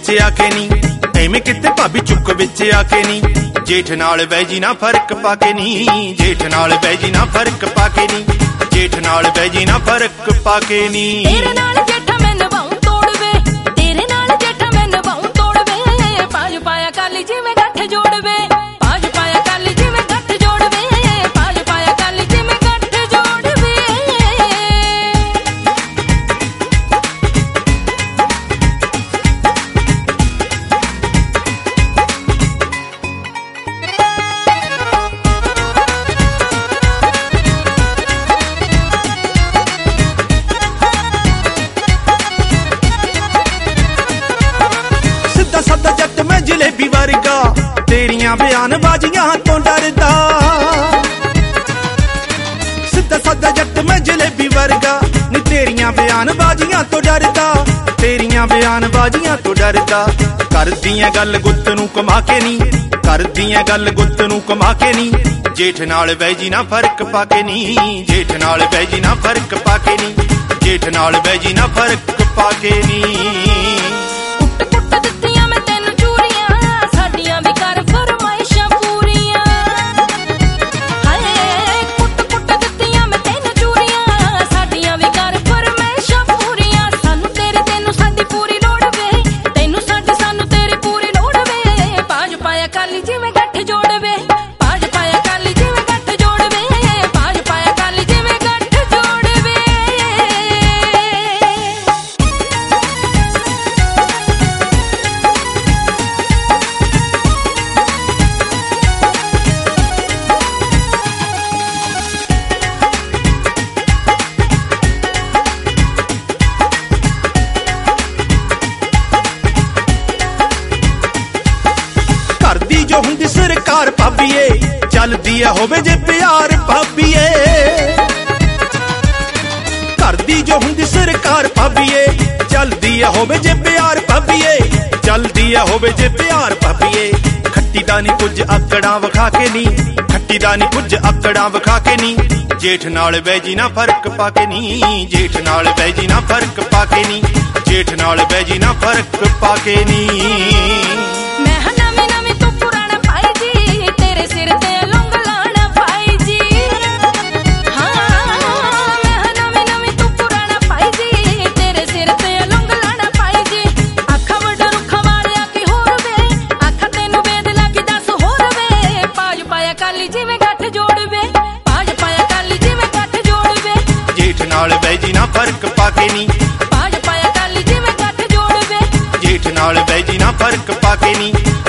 ਵਿੱਚ ਆ ਕੇ ਨੀ, ਐਵੇਂ ਕਿਤੇ ਭਾਬੀ ਚੁੱਕ ਵਿੱਚ ਆ ਕੇ ਨੀ। ਜੇਠ ਨਾਲ ਬਹਿ ਜੀ ਨਾ ਫਰਕ ਪਾ ਕੇ ਨੀ, ਜੇਠ ਨਾਲ ਬਹਿ ਜੀ ਨਾ ਫਰਕ ਪਾ ਕੇ ਨੀ, ਜੇਠ ਨਾਲ ਬਹਿ ਜੀ ਨਾ ਫਰਕ ਪਾ ਕੇ ਨੀ। ਤੇਰੇ ਨਾਲ ਜੇਠਾ ਮੈਂ ਨਿਭਾਉਂ ਤੋੜਵੇ, ਤੇਰੇ ਨਾਲ ਜੇਠਾ ਮੈਂ ਨਿਭਾਉਂ ਤੋੜਵੇ। ਪਾਜ ਪਾਇਆ ਕਾਲੀ ਜਿਵੇਂ ਗੱਠ ਜੋੜਵੇ, ਪਾਜ ਪਾਇਆ ਕਾਲੀ ਜਿਵੇਂ ਗੱਠ ਜੋੜਵੇ, ਪਾਜ ਪਾਇਆ ਕਾਲੀ ਜਿਵੇਂ ਗੱਠ ਜੋੜਵੇ। ਸਦਾ ਜੱਟ ਮੈਂ ਜਲੇਬੀ ਵਰਗਾ, ਤੇਰੀਆਂ ਬਿਆਨਬਾਜ਼ੀਆਂ ਤੋਂ ਡਰਦਾ। ਸਿੱਧਾ ਸਾਦਾ ਜੱਟ ਮੈਂ ਜਲੇਬੀ ਵਰਗਾ, ਨੀ ਤੇਰੀਆਂ ਬਿਆਨਬਾਜ਼ੀਆਂ ਤੋਂ ਡਰਦਾ, ਤੇਰੀਆਂ ਬਿਆਨਬਾਜ਼ੀਆਂ ਤੋਂ ਡਰਦਾ। ਕਰਦੀਆਂ ਗੱਲ ਗੁੱਤ ਨੂੰ ਕਮਾ ਕੇ ਨੀ, ਕਰਦੀਆਂ ਗੱਲ ਗੁੱਤ ਨੂੰ ਕਮਾ ਕੇ ਨੀ। ਜੇਠ ਨਾਲ ਬਹਿ ਜੀ ਨਾ ਫਰਕ ਪਾ ਕੇ ਨੀ, ਜੇਠ ਨਾਲ ਬਹਿ ਜੀ ਨਾ ਫਰਕ ਪਾ ਕੇ ਨੀ, ਜੇਠ ਨਾਲ ਬਹਿ ਜੀ ਨਾ ਫਰਕ ਪਾ ਕੇ ਨੀ। ਜੋ ਹੁੰਦੀ ਸਰਕਾਰ ਭਾਬੀਏ, ਚੱਲਦੀ ਆ ਹੋਵੇ ਜੇ ਪਿਆਰ ਭਾਬੀਏ। ਘਰ ਦੀ ਜੋ ਹੁੰਦੀ ਸਰਕਾਰ ਭਾਬੀਏ, ਚੱਲਦੀ ਆ ਹੋਵੇ ਜੇ ਪਿਆਰ ਭਾਬੀਏ, ਚੱਲਦੀ ਆ ਹੋਵੇ ਜੇ ਪਿਆਰ ਭਾਬੀਏ। ਖੱਟੀ ਦਾ ਨੀ ਕੁਝ ਆਕੜਾਂ ਵਿਖਾ ਕੇ ਨੀ, ਖੱਟੀ ਦਾ ਨੀ ਕੁਝ ਆਕੜਾਂ ਵਿਖਾ ਕੇ ਨੀ। ਜੇਠ ਨਾਲ ਬਹਿ ਜੀ ਨਾ ਫਰਕ ਪਾ ਕੇ ਨੀ, ਜੇਠ ਨਾਲ ਬਹਿ ਜੀ ਨਾ ਫਰਕ ਪਾ ਕੇ ਨੀ, ਜੇਠ ਨਾਲ ਬਹਿ ਜੀ ਨਾ ਫਰਕ ਪਾ ਕੇ ਨੀ। ਜੇਠ ਨਾਲ ਬਹਿ ਜੀ ਨਾ ਫਰਕ ਪਾ ਕੇ ਨੀ, ਪਾਜ ਪਾਇਆ ਕਾਲੀ ਜਿਵੇਂ ਗੱਠ ਜੋੜਵੇ। ਜੇਠ ਨਾਲ ਬਹਿ ਜੀ ਨਾ ਫਰਕ ਪਾ ਕੇ ਨੀ।